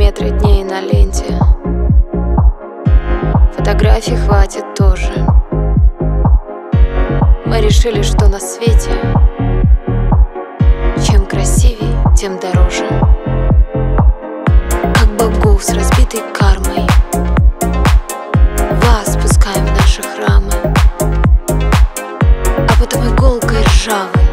километры дней на ленте. Фотографий хватит тоже. Мы решили, что на свете чем красивей, тем дороже. Как богов с разбитой кармой вас пускаем в наши храмы, а потом иголкой ржавой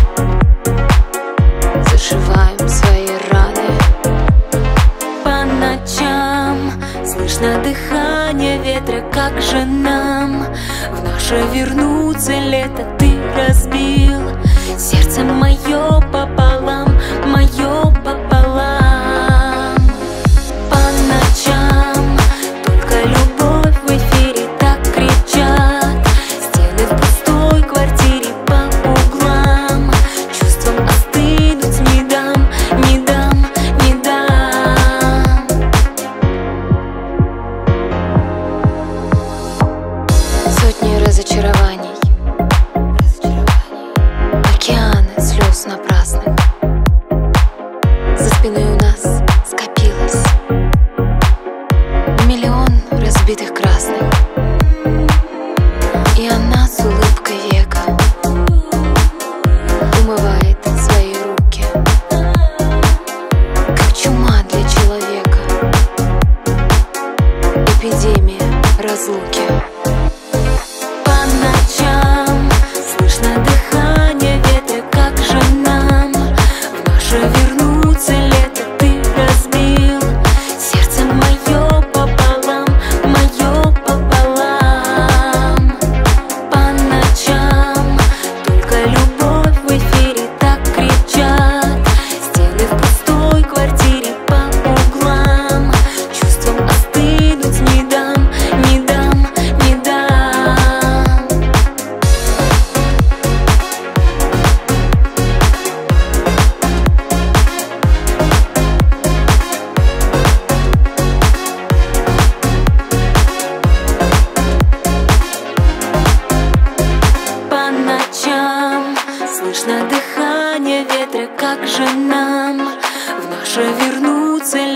зашиваем свои раны. По ночам слышно дыхание ветра. Как же нам в наше вернуться лето? Ты разбил сердце мое пополам, мое пополам. По ночам только любовь в эфире, так кричат стены в пустой квартире по углам. Чувствам остынуть не дам, не дам, не дам. Сотни разочарований, океаны слез напрасных за спиной у нас скопилось миллион разбитых красных. И она с улыбкой века умывает свои руки, как чума для человека, эпидемия разлуки. По ночам слышно дыхание ветра. Как же нам в наше вернуться лето? Ты разбил сердце мое пополам, мое пополам. По ночам только любовь в эфире, так кричат стены в пустой квартире по углам. Чувствам остынуть не дам, не дам, не дам. По ночам слышно дыхание ветра. Как же нам в наше вернуться